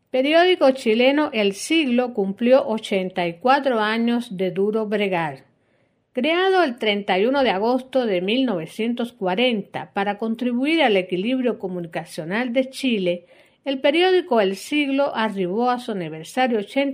Periódico chileno El Siglo cumplió 84 años de duro bregar. Creado el 31 de agosto de 1940 para contribuir al equilibrio comunicacional de Chile, el periódico El Siglo arribó a su aniversario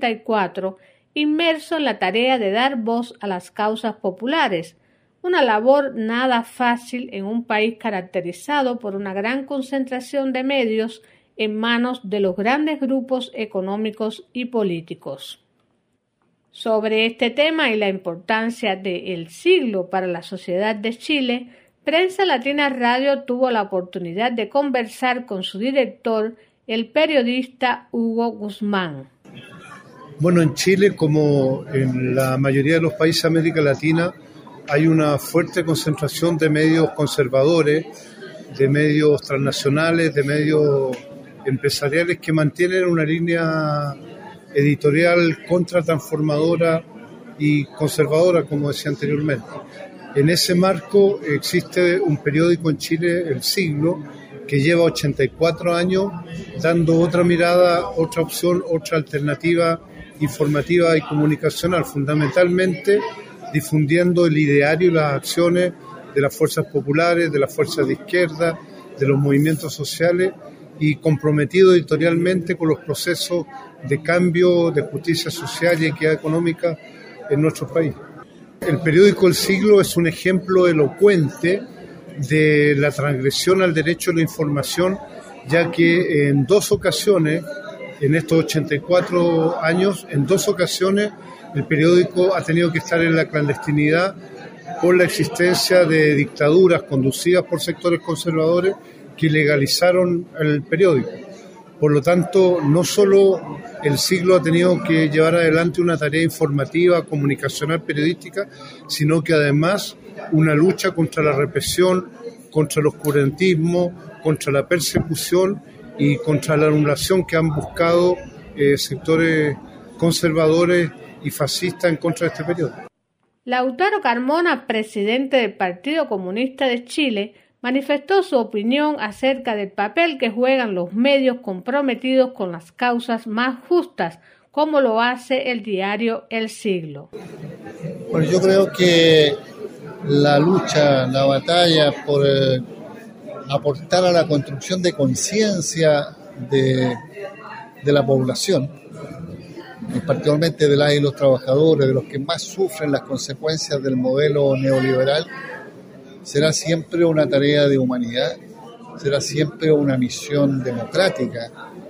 84 inmerso en la tarea de dar voz a las causas populares, una labor nada fácil en un país caracterizado por una gran concentración de medios en manos de los grandes grupos económicos y políticos. Sobre este tema y la importancia de El Siglo para la sociedad de Chile, Prensa Latina Radio tuvo la oportunidad de conversar con su director, el periodista Hugo Guzmán. Bueno, en Chile, como en la mayoría de los países de América Latina, hay una fuerte concentración de medios conservadores, de medios transnacionales, de medios empresariales que mantienen una línea editorial contratransformadora y conservadora, como decía anteriormente. En ese marco existe un periódico en Chile, El Siglo, que lleva 84 años dando otra mirada, otra opción, otra alternativa informativa y comunicacional, fundamentalmente difundiendo el ideario y las acciones de las fuerzas populares, de las fuerzas de izquierda, de los movimientos sociales y comprometido editorialmente con los procesos de cambio, de justicia social y equidad económica en nuestro país. El periódico El Siglo es un ejemplo elocuente de la transgresión al derecho a la información, ya que en dos ocasiones, en estos 84 años, en dos ocasiones el periódico ha tenido que estar en la clandestinidad por la existencia de dictaduras conducidas por sectores conservadores que ilegalizaron el periódico. Por lo tanto, no solo El Siglo ha tenido que llevar adelante una tarea informativa, comunicacional, periodística, sino que además una lucha contra la represión, contra el oscurantismo, contra la persecución y contra la anulación que han buscado sectores conservadores y fascistas en contra de este periódico. Lautaro Carmona, presidente del Partido Comunista de Chile, manifestó su opinión acerca del papel que juegan los medios comprometidos con las causas más justas, como lo hace el diario El Siglo. Bueno, yo creo que la lucha, la batalla por aportar a la construcción de conciencia de la población, particularmente de las y los trabajadores, de los que más sufren las consecuencias del modelo neoliberal, será siempre una tarea de humanidad, será siempre una misión democrática,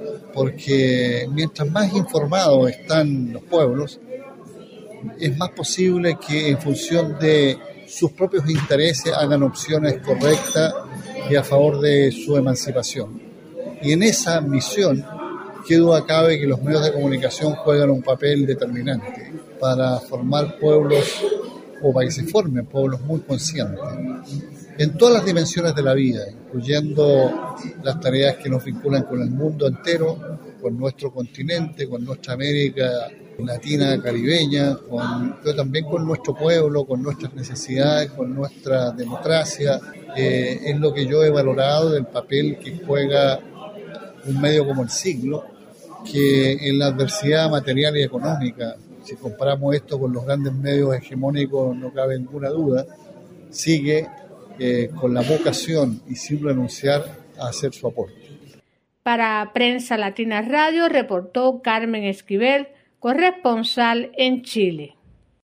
porque mientras más informados están los pueblos, es más posible que en función de sus propios intereses hagan opciones correctas y a favor de su emancipación. Y en esa misión, qué duda cabe que los medios de comunicación juegan un papel determinante para formar pueblos o para que se formen pueblos muy conscientes en todas las dimensiones de la vida, incluyendo las tareas que nos vinculan con el mundo entero, con nuestro continente, con nuestra América Latina, caribeña, pero también con nuestro pueblo, con nuestras necesidades, con nuestra democracia. Es lo que yo he valorado del papel que juega un medio como El Siglo, que en la adversidad material y económica, si comparamos esto con los grandes medios hegemónicos, no cabe ninguna duda, sigue con la vocación y sin renunciar a hacer su aporte. Para Prensa Latina Radio reportó Carmen Esquivel, corresponsal en Chile.